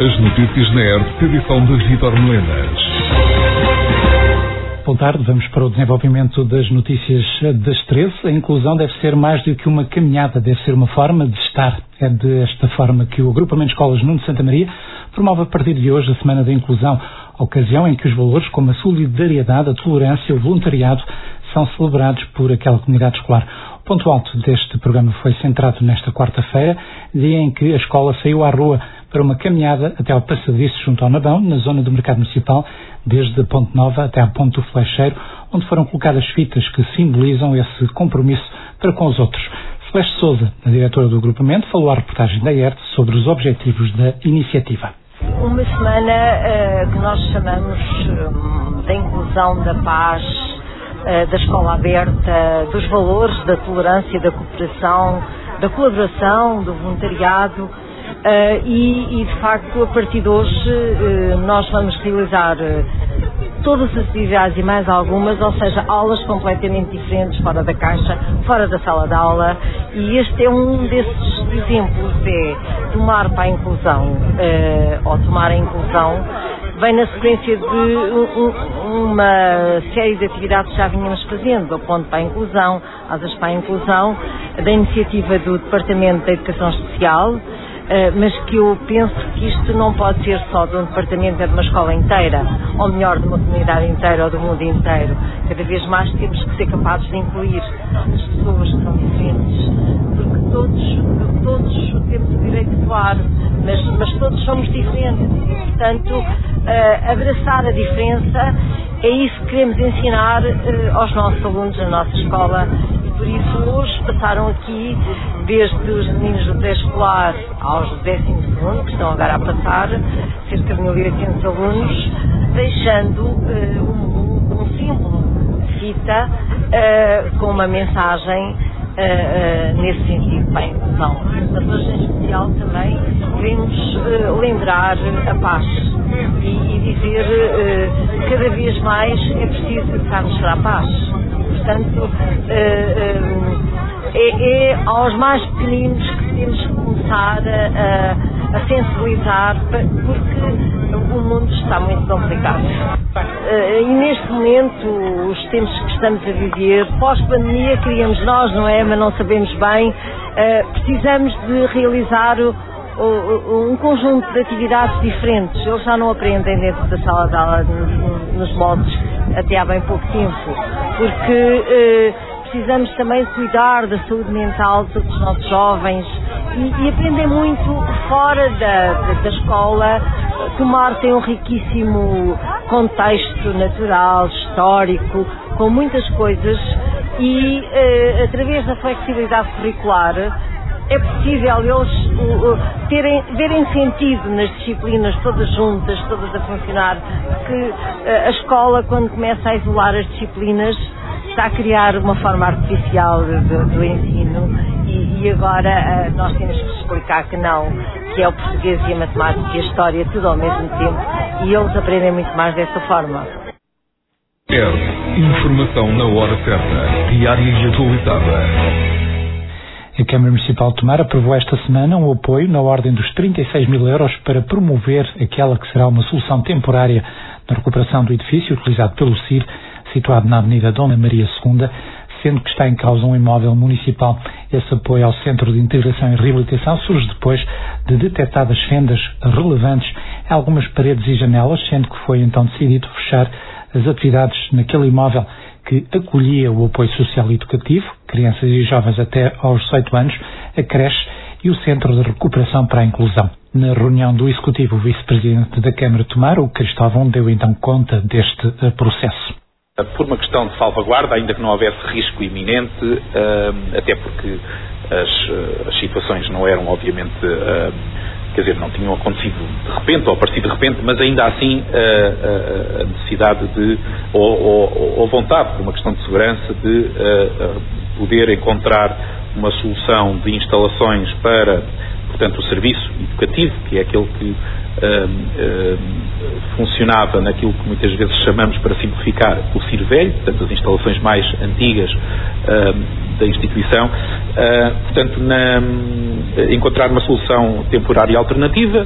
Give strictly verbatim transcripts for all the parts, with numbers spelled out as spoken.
As notícias na R T P, edição de Vítor Melenas. Boa tarde, vamos para o desenvolvimento das notícias das treze. A inclusão deve ser mais do que uma caminhada, deve ser uma forma de estar. É desta forma que o Agrupamento de Escolas Nuno Santa Maria promove a partir de hoje a Semana da Inclusão, ocasião em que os valores como a solidariedade, a tolerância e o voluntariado são celebrados por aquela comunidade escolar. O ponto alto deste programa foi centrado nesta quarta-feira, dia em que a escola saiu à rua para uma caminhada até ao passadiço junto ao Nabão, na zona do Mercado Municipal, desde a Ponte Nova até à Ponte do Flecheiro, onde foram colocadas fitas que simbolizam esse compromisso para com os outros. Celeste Sousa, a diretora do agrupamento, falou à reportagem da I R T sobre os objetivos da iniciativa. Uma semana uh, que nós chamamos um, da inclusão, da paz, uh, da escola aberta, dos valores da tolerância, da cooperação, da colaboração, do voluntariado. Uh, e, e, de facto, a partir de hoje, uh, nós vamos realizar uh, todas as atividades e mais algumas, ou seja, aulas completamente diferentes, fora da caixa, fora da sala de aula, e este é um desses exemplos, é tomar para a inclusão, uh, ou tomar a inclusão, vem na sequência de um, uma série de atividades que já vínhamos fazendo, o Ponto para a Inclusão, Asas para a Inclusão, da iniciativa do Departamento da Educação Especial, Uh, mas que eu penso que isto não pode ser só de um departamento, é de uma escola inteira, ou melhor, de uma comunidade inteira ou do mundo inteiro. Cada vez mais temos que ser capazes de incluir as pessoas que são diferentes, porque todos, todos temos o direito de voar, mas, mas todos somos diferentes e, portanto, uh, abraçar a diferença é isso que queremos ensinar uh, aos nossos alunos na nossa escola. Por isso, hoje passaram aqui, desde os meninos do pré-escolar aos do décimo segundo, que estão agora a passar, cerca de mil e oitocentos alunos, deixando uh, um, um símbolo de fita uh, com uma mensagem uh, uh, nesse sentido para a inclusão. Mas hoje, em especial, também queremos uh, lembrar a paz e, e dizer uh, cada vez mais é preciso educar-nos para a paz. Portanto, é, é aos mais pequeninos que temos que começar a, a, a sensibilizar, porque o mundo está muito complicado. E neste momento, os tempos que estamos a viver, pós-pandemia, queríamos nós, não é? Mas não sabemos bem, precisamos de realizar um conjunto de atividades diferentes. Eles já não aprendem dentro da sala de aula nos moldes até há bem pouco tempo, porque eh, precisamos também cuidar da saúde mental de todos os nossos jovens e, e aprender muito fora da, da, da escola. O mar tem um riquíssimo contexto natural, histórico, com muitas coisas e eh, através da flexibilidade curricular é possível eles uh, terem, verem sentido nas disciplinas todas juntas, todas a funcionar, porque uh, a escola, quando começa a isolar as disciplinas, está a criar uma forma artificial de, de, do ensino e, e agora uh, nós temos que explicar que não, que é o português e a matemática e a história tudo ao mesmo tempo e eles aprendem muito mais dessa forma. É informação na hora certa, diária e atualizada. A Câmara Municipal de Tomar aprovou esta semana um apoio na ordem dos trinta e seis mil euros para promover aquela que será uma solução temporária na recuperação do edifício utilizado pelo C I R, situado na Avenida Dona Maria segunda, sendo que está em causa um imóvel municipal. Esse apoio ao Centro de Integração e Reabilitação surge depois de detectadas fendas relevantes em algumas paredes e janelas, sendo que foi então decidido fechar as atividades naquele imóvel que acolhia o apoio social e educativo, crianças e jovens até aos dezoito anos, a creche e o Centro de Recuperação para a Inclusão. Na reunião do Executivo, o Vice-Presidente da Câmara de Tomar, o Cristóvão, deu então conta deste uh, processo. Por uma questão de salvaguarda, ainda que não houvesse risco iminente, uh, até porque as, as situações não eram, obviamente, uh, quer dizer, não tinham acontecido de repente, ou aparecido de repente, mas ainda assim a, a, a necessidade de, ou, ou, ou vontade, por uma questão de segurança, de a, a poder encontrar uma solução de instalações para, portanto, o serviço educativo, que é aquele que uh, uh, funcionava naquilo que muitas vezes chamamos, para simplificar, o C I R velho, portanto, as instalações mais antigas uh, da instituição, uh, portanto, na, encontrar uma solução temporária alternativa,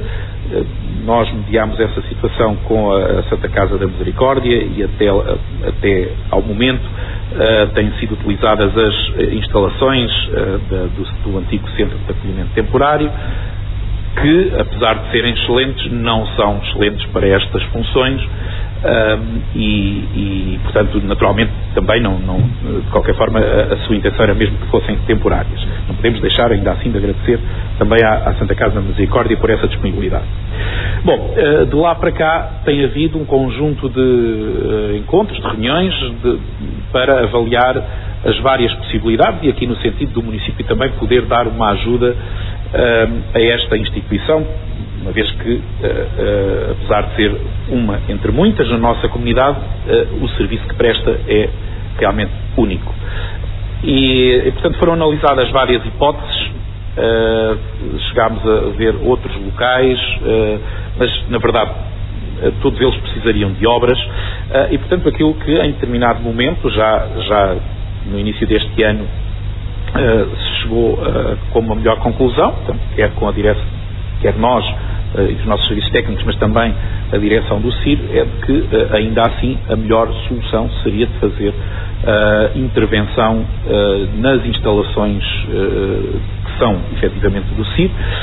nós mediámos essa situação com a Santa Casa da Misericórdia e até, até ao momento têm sido utilizadas as instalações do, do antigo Centro de Acolhimento Temporário, que, apesar de serem excelentes, não são excelentes para estas funções. Um, e, e, portanto, naturalmente, também não, não, de qualquer forma, a, a sua intenção era mesmo que fossem temporárias. Não podemos deixar, ainda assim, de agradecer também à, à Santa Casa da Misericórdia por essa disponibilidade. Bom, uh, de lá para cá tem havido um conjunto de uh, encontros, de reuniões, de, para avaliar as várias possibilidades e aqui no sentido do município também poder dar uma ajuda uh, a esta instituição, uma vez que, uh, uh, apesar de ser uma entre muitas na nossa comunidade, uh, o serviço que presta é realmente único. E, e portanto, foram analisadas várias hipóteses, uh, chegámos a ver outros locais, uh, mas, na verdade, uh, todos eles precisariam de obras, uh, e, portanto, aquilo que, em determinado momento, já, já no início deste ano, uh, se chegou uh, com uma melhor conclusão, portanto, quer com a direção, quer nós uh, e os nossos serviços técnicos, mas também a direção do C I R, é de que, uh, ainda assim, a melhor solução seria de fazer uh, intervenção uh, nas instalações uh, que são, efetivamente, do C I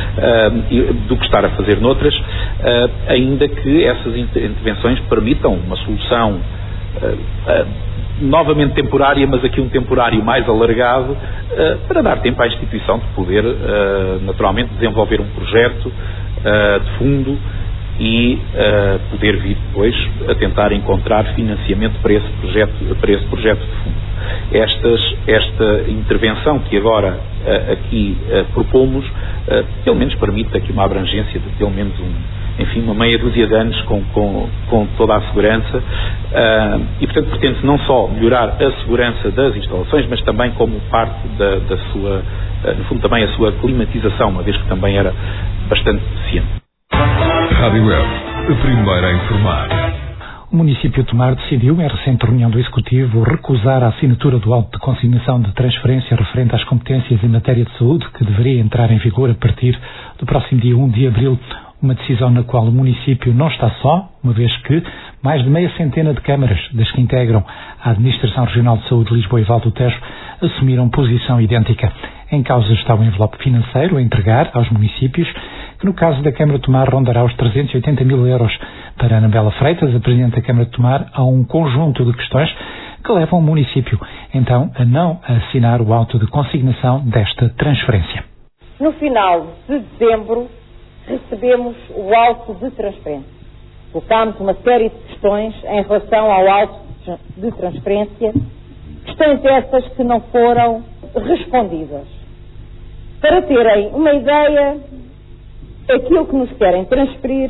R, uh, do que estar a fazer noutras, uh, ainda que essas intervenções permitam uma solução uh, uh, novamente temporária, mas aqui um temporário mais alargado, uh, para dar tempo à instituição de poder, uh, naturalmente, desenvolver um projeto uh, de fundo e uh, poder vir depois a tentar encontrar financiamento para esse projeto, para esse projeto de fundo. Estas, esta intervenção que agora uh, aqui uh, propomos, uh, pelo menos permite aqui uma abrangência de pelo menos um enfim, uma meia dúzia de anos com, com, com toda a segurança uh, e, portanto, pretende não só melhorar a segurança das instalações, mas também como parte da, da sua, uh, no fundo, também a sua climatização, uma vez que também era bastante deficiente. Rádio Web, a primeira a informar. O município de Tomar decidiu, em recente reunião do Executivo, recusar a assinatura do auto de consignação de transferência referente às competências em matéria de saúde, que deveria entrar em vigor a partir do próximo dia um de abril. Uma decisão na qual o município não está só, uma vez que mais de meia centena de câmaras, das que integram a Administração Regional de Saúde de Lisboa e Val do Tejo, assumiram posição idêntica. Em causa está o envelope financeiro a entregar aos municípios, que no caso da Câmara de Tomar rondará os trezentos e oitenta mil euros. Para Anabela Freitas, a Presidente da Câmara de Tomar, há um conjunto de questões que levam o município, então, a não assinar o auto de consignação desta transferência. No final de dezembro, recebemos o auto de transferência. Colocámos uma série de questões em relação ao auto de transferência, questões essas que não foram respondidas. Para terem uma ideia, aquilo que nos querem transferir,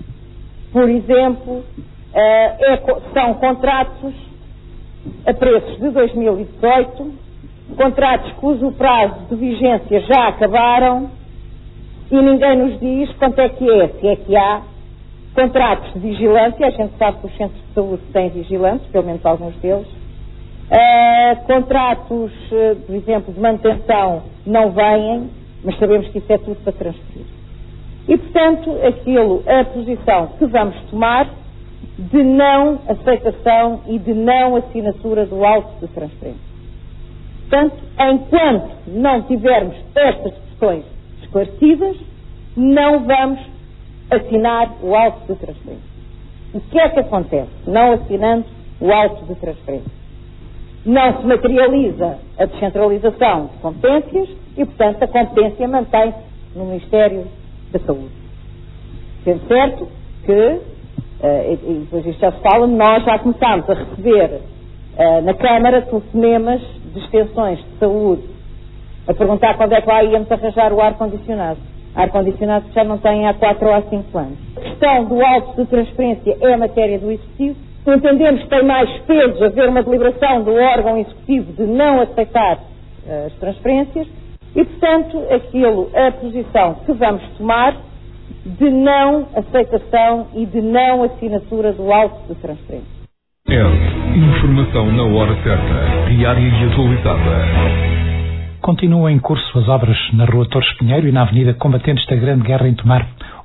por exemplo, é, são contratos a preços de dois mil e dezoito, contratos cujo prazo de vigência já acabaram, e ninguém nos diz quanto é que é, se é que há contratos de vigilância. A gente sabe que os centros de saúde têm vigilantes, pelo menos alguns deles. Uh, contratos, uh, por exemplo, de manutenção não vêm, mas sabemos que isso é tudo para transferir. E, portanto, aquilo, a posição que vamos tomar de não aceitação e de não assinatura do auto de transferência. Portanto, enquanto não tivermos estas questões esclarecidas, não vamos assinar o auto de transferência. O que é que acontece não assinando o auto de transferência? Não se materializa a descentralização de competências e, portanto, a competência mantém-se no Ministério da Saúde. Sendo certo que, uh, e, e depois isto já se fala, nós já começámos a receber uh, na Câmara telefonemas de extensões de saúde a perguntar quando é que lá íamos arranjar o ar-condicionado. Ar-condicionado que já não tem há quatro ou há cinco anos. A questão do auto de transferência é a matéria do Executivo. Entendemos que tem mais peso haver uma deliberação do órgão Executivo de não aceitar uh, as transferências e, portanto, aquilo, a posição que vamos tomar de não aceitação e de não assinatura do auto de transferência. É informação na hora certa, diária e atualizada. Continuam em curso as obras na Rua Torres Pinheiro e na Avenida Combatentes da Grande Guerra em Tomar. O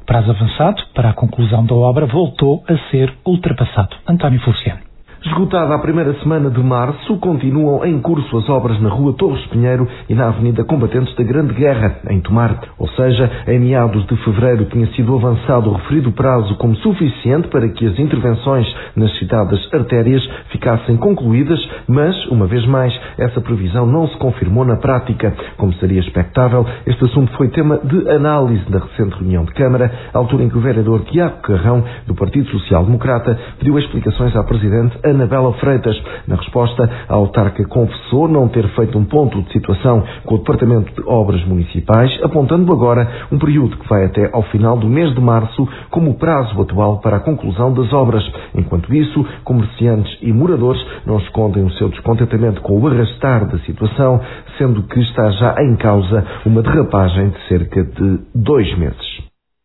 prazo avançado para a conclusão da obra voltou a ser ultrapassado. António Feliciano. Esgotada a primeira semana de março, continuam em curso as obras na Rua Torres Pinheiro e na Avenida Combatentes da Grande Guerra, em Tomar. Ou seja, em meados de fevereiro tinha sido avançado o referido prazo como suficiente para que as intervenções nas citadas artérias ficassem concluídas, mas, uma vez mais, essa previsão não se confirmou na prática. Como seria expectável, este assunto foi tema de análise da recente reunião de Câmara, à altura em que o vereador Tiago Carrão, do Partido Social Democrata, pediu explicações à Presidente Anabela Freitas. Na resposta, a autarca confessou não ter feito um ponto de situação com o Departamento de Obras Municipais, apontando agora um período que vai até ao final do mês de março como o prazo atual para a conclusão das obras. Enquanto isso, comerciantes e moradores não escondem o seu descontentamento com o arrastar da situação, sendo que está já em causa uma derrapagem de cerca de dois meses.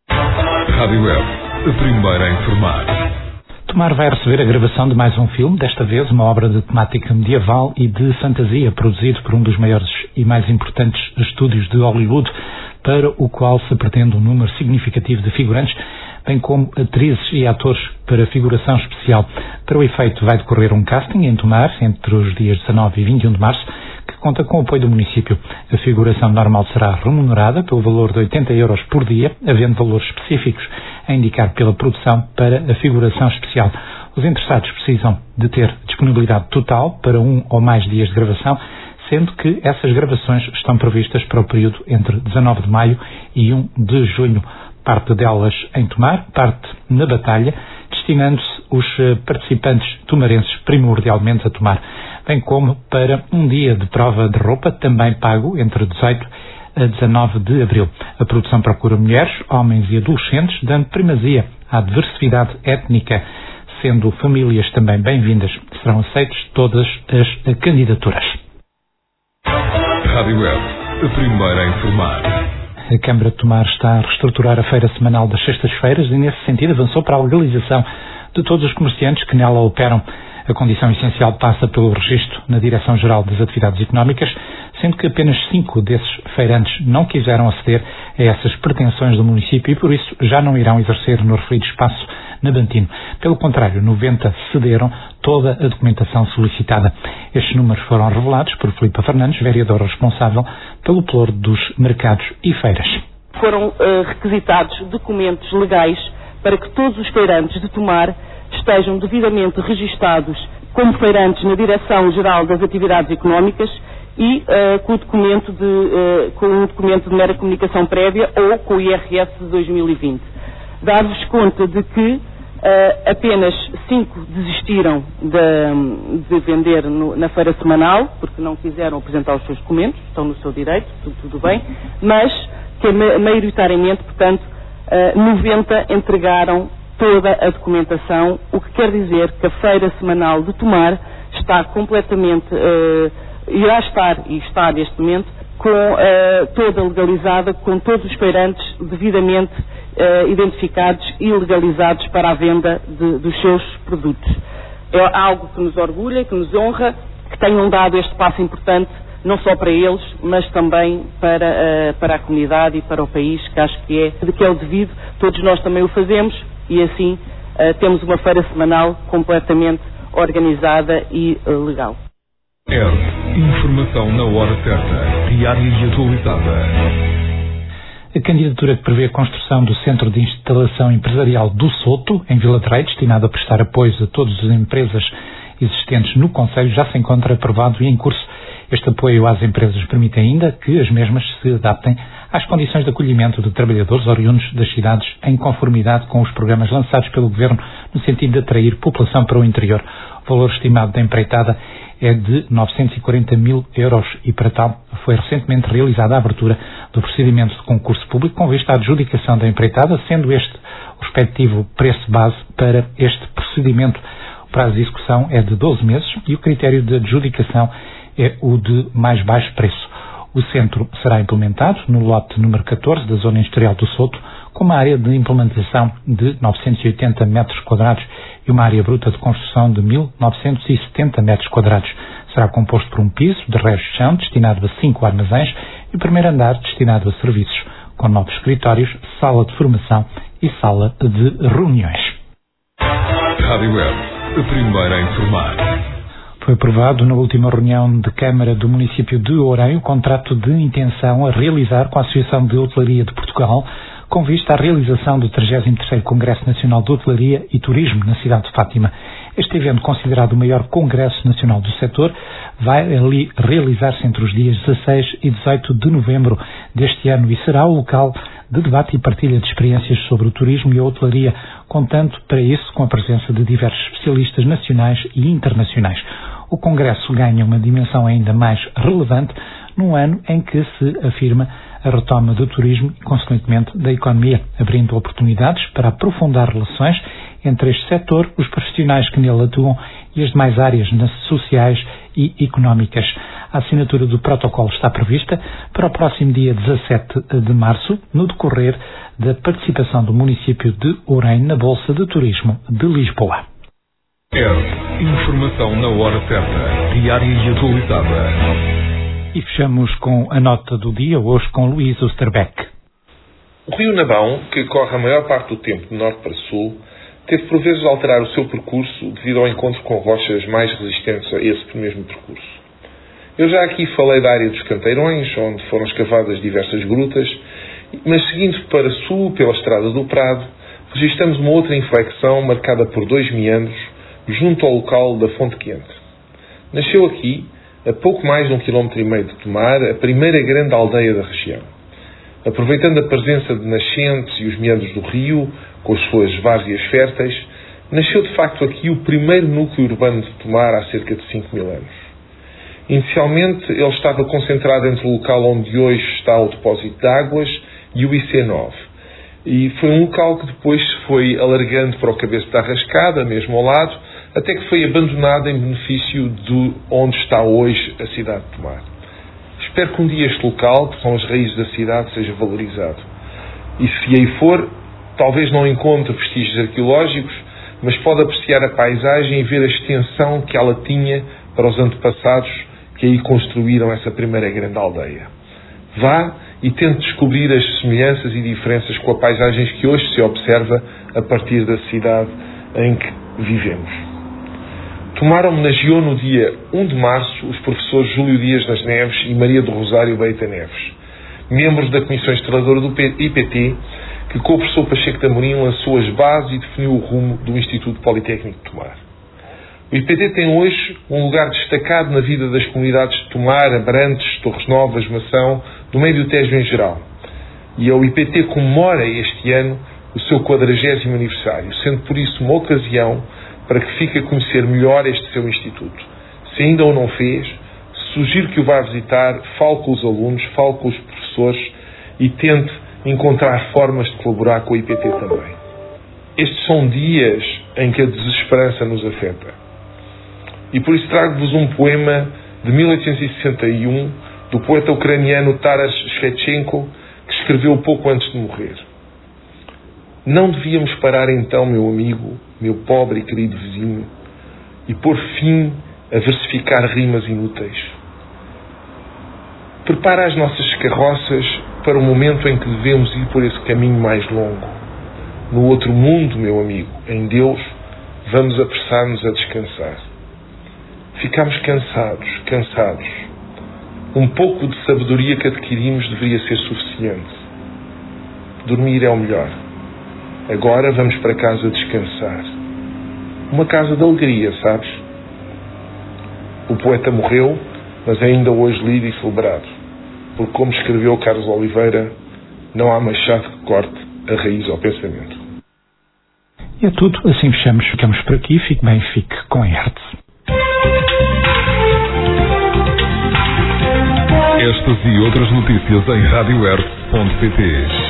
Rádio Web, a primeira a informar. Tomar vai receber a gravação de mais um filme, desta vez uma obra de temática medieval e de fantasia, produzido por um dos maiores e mais importantes estúdios de Hollywood, para o qual se pretende um número significativo de figurantes, bem como atrizes e atores para figuração especial. Para o efeito, vai decorrer um casting em Tomar, entre os dias dezanove e vinte e um de março, que conta com o apoio do município. A figuração normal será remunerada pelo valor de oitenta euros por dia, havendo valores específicos a indicar pela produção para a figuração especial. Os interessados precisam de ter disponibilidade total para um ou mais dias de gravação, sendo que essas gravações estão previstas para o período entre dezanove de maio e um de junho. Parte delas em Tomar, parte na Batalha, destinando-se os participantes tomarenses primordialmente a Tomar, bem como para um dia de prova de roupa, também pago entre dezoito a dezanove de abril. A produção procura mulheres, homens e adolescentes, dando primazia à diversidade étnica, sendo famílias também bem-vindas. Serão aceitas todas as candidaturas. Rádio Web, a primeira a informar. A Câmara de Tomar está a reestruturar a feira semanal das sextas-feiras e, nesse sentido, avançou para a legalização de todos os comerciantes que nela operam. A condição essencial passa pelo registro na Direção-Geral das Atividades Económicas, sendo que apenas cinco desses feirantes não quiseram aceder a essas pretensões do município e, por isso, já não irão exercer no referido espaço na Bantino. Pelo contrário, noventa cederam toda a documentação solicitada. Estes números foram revelados por Filipe Fernandes, vereador responsável pelo Ploro dos Mercados e Feiras. Foram uh, requisitados documentos legais para que todos os feirantes de Tomar estejam devidamente registados como feirantes na Direção-Geral das Atividades Económicas e uh, com, o documento de, uh, com um documento de mera comunicação prévia ou com o I R S de dois mil e vinte. Dar-vos conta de que uh, apenas cinco desistiram de, de vender no, na feira semanal, porque não quiseram apresentar os seus documentos, estão no seu direito, tudo, tudo bem, mas que maioritariamente, portanto, uh, noventa entregaram toda a documentação, o que quer dizer que a feira semanal de Tomar está completamente, uh, irá estar e está neste momento, com, uh, toda legalizada, com todos os feirantes devidamente uh, identificados e legalizados para a venda de, dos seus produtos. É algo que nos orgulha, que nos honra, que tenham dado este passo importante, não só para eles, mas também para, uh, para a comunidade e para o país, que acho que é, que é o devido. Todos nós também o fazemos e assim uh, temos uma feira semanal completamente organizada e uh, legal. R. Informação na hora certa, diária e atualizada. A candidatura que prevê a construção do Centro de Instalação Empresarial do Soto, em Vila de Rei, destinado a prestar apoio a todas as empresas existentes no concelho, já se encontra aprovado e em curso. Este apoio às empresas permite ainda que as mesmas se adaptem às condições de acolhimento de trabalhadores oriundos das cidades, em conformidade com os programas lançados pelo Governo no sentido de atrair população para o interior. O valor estimado da empreitada é de novecentos e quarenta mil euros e, para tal, foi recentemente realizada a abertura do procedimento de concurso público com vista à adjudicação da empreitada, sendo este o respectivo preço base para este procedimento. O prazo de execução é de doze meses e o critério de adjudicação é o de mais baixo preço. O centro será implementado no lote número catorze da Zona Industrial do Soto, com uma área de implementação de novecentos e oitenta metros quadrados e uma área bruta de construção de mil novecentos e setenta metros quadrados. Será composto por um piso de resto de chão destinado a cinco armazéns e o primeiro andar destinado a serviços, com novos escritórios, sala de formação e sala de reuniões. Rádio Web, a primeira a informar. Foi aprovado na última reunião de Câmara do município de Ourém o contrato de intenção a realizar com a Associação de Hotelaria de Portugal, com vista à realização do trigésimo terceiro Congresso Nacional de Hotelaria e Turismo na cidade de Fátima. Este evento, considerado o maior congresso nacional do setor, vai ali realizar-se entre os dias dezasseis e dezoito de novembro deste ano e será o local de debate e partilha de experiências sobre o turismo e a hotelaria, contando para isso com a presença de diversos especialistas nacionais e internacionais. O congresso ganha uma dimensão ainda mais relevante num ano em que se afirma a retoma do turismo e, consequentemente, da economia, abrindo oportunidades para aprofundar relações entre este setor, os profissionais que nele atuam e as demais áreas sociais e económicas. A assinatura do protocolo está prevista para o próximo dia dezassete de março, no decorrer da participação do município de Ourém na Bolsa de Turismo de Lisboa. É informação na hora certa, diária e atualizada. E fechamos com a nota do dia, hoje com Luís Osterbeck. O rio Nabão, que corre a maior parte do tempo de norte para sul, teve por vezes de alterar o seu percurso devido ao encontro com rochas mais resistentes a esse mesmo percurso. Eu já aqui falei da área dos Canteirões, onde foram escavadas diversas grutas, mas seguindo para sul pela estrada do Prado, registramos uma outra inflexão marcada por dois meandros junto ao local da Fonte Quente. Nasceu aqui, a pouco mais de um quilómetro e meio de Tomar, a primeira grande aldeia da região. Aproveitando a presença de nascentes e os meandros do rio, com as suas várzeas férteis, nasceu de facto aqui o primeiro núcleo urbano de Tomar há cerca de cinco mil anos. Inicialmente ele estava concentrado entre o local onde hoje está o depósito de águas e o I C nove. E foi um local que depois se foi alargando para o cabeço da Arrascada, mesmo ao lado, até que foi abandonado em benefício de onde está hoje a cidade de Tomar. Espero que um dia este local, que são as raízes da cidade, seja valorizado. E se aí for, talvez não encontre vestígios arqueológicos, mas pode apreciar a paisagem e ver a extensão que ela tinha para os antepassados que aí construíram essa primeira grande aldeia. Vá e tente descobrir as semelhanças e diferenças com a paisagem que hoje se observa a partir da cidade em que vivemos. Tomar homenageou no dia um de março os professores Júlio Dias das Neves e Maria do Rosário Beita Neves, membros da Comissão Estreladora do I P T, que com o professor Pacheco de Amorim lançou as bases e definiu o rumo do Instituto Politécnico de Tomar. O I P T tem hoje um lugar destacado na vida das comunidades de Tomar, Abrantes, Torres Novas, Mação, do meio do Tejo em geral. E o I P T comemora este ano o seu quadragésimo aniversário, sendo por isso uma ocasião para que fique a conhecer melhor este seu instituto. Se ainda o não fez, sugiro que o vá visitar, fale com os alunos, fale com os professores e tente encontrar formas de colaborar com o I P T também. Estes são dias em que a desesperança nos afeta. E por isso trago-vos um poema de mil oitocentos e sessenta e um do poeta ucraniano Taras Shevchenko, que escreveu pouco antes de morrer. Não devíamos parar então, meu amigo, meu pobre e querido vizinho, e pôr fim a versificar rimas inúteis. Prepara as nossas carroças para o momento em que devemos ir por esse caminho mais longo. No outro mundo, meu amigo, em Deus, vamos apressar-nos a descansar. Ficamos cansados, cansados. Um pouco de sabedoria que adquirimos deveria ser suficiente. Dormir é o melhor. Agora vamos para casa descansar. Uma casa de alegria, sabes? O poeta morreu, mas ainda hoje lido e celebrado. Porque, como escreveu Carlos Oliveira, não há machado que corte a raiz ao pensamento. E é tudo, assim fechamos. Ficamos por aqui. Fique bem, fique com a Hertz. Estas e outras notícias em rádio hertz ponto pt.